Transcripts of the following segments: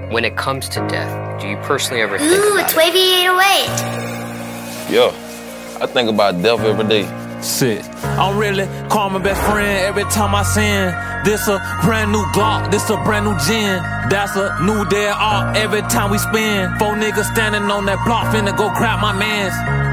When it comes to death, do you personally ever think Ooh, about it's Wavy 808. Yeah, I think about death every day. Shit, I'm really call my best friend every time I sin. This a brand new Glock, this a brand new gin. That's a new dead art every time we spin. 4 niggas standing on that block finna go grab my mans.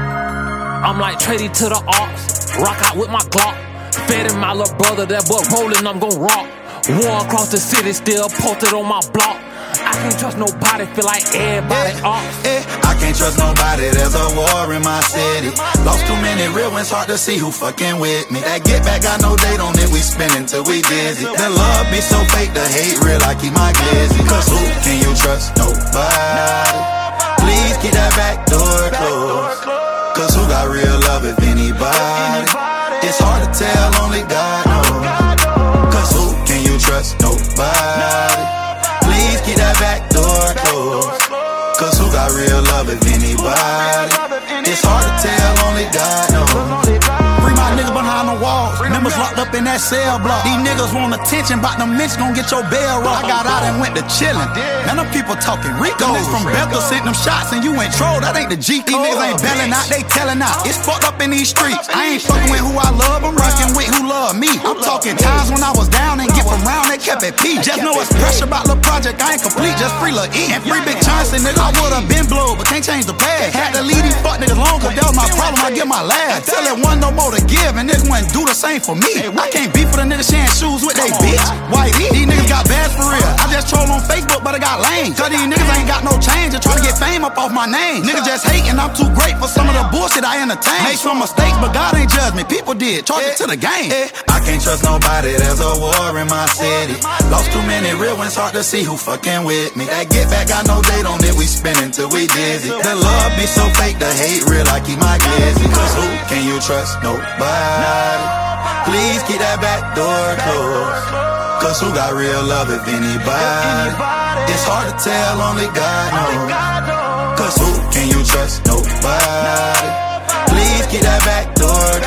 I'm like trading to the ops, rock out with my Glock. Fed in my little brother, that boy rolling, I'm gon' rock. War across the city, still posted on my block. I can't trust nobody, feel like everybody off. I can't trust nobody, there's a war in my city. Lost too many real ones, hard to see who fucking with me. That get back, got no date on it, we spinning till we dizzy. The love be so fake, the hate real, I keep my glizzy. Cause who can you trust? Nobody. Please keep that back door closed. Cause who got real love if anybody? It's hard to tell, only God knows. Cause who can you trust? Nobody. Please keep that back door closed. Cause who got real love if anybody? It's hard to tell, only God knows. Free my niggas behind the walls, members locked up in that cell block. These niggas want attention, bout them mitch gon' get your bell rocked. I got out and went to chillin'. Man, them people talking Rico. Niggas from Bethel sent them shots and you went troll, that ain't the G code. These niggas ain't bailing out, they telling out. It's fucked up in these streets. I ain't fucking with who I love, I'm rockin' with who love me. I'm talking times when I was down and get from round, they kept it peace. Just know it's pressure about the project, I ain't complete, just free Lil E. And free Big Chauncey, nigga, I would've been blowed, but can't change the past. Had to leave these fuck niggas alone, cause that was my problem, I get my last. Tell it one no more to give, and niggas wouldn't do the same for me. I can't beef with a nigga sharing shoes with they bitch. White these niggas got bad for real. I just troll on Facebook, but I got lame. Cause these niggas ain't got no change, and try to get fame up off my name. Niggas just hating, I'm too great for some of the bullshit I entertain. Made some mistakes, but God ain't judge me. People did, charge it to the game. I can't trust nobody, there's a war in my city. Lost too many real ones, hard to see who fucking with me. That get back, got no date on it, we spinning till we dizzy. The love be so fake, the hate real, I keep my glizzy. Cause who can you trust? Nobody. Please keep that back door closed. Cause who got real love if anybody? It's hard to tell, only God knows. Cause who can you trust? Nobody. Please keep that back door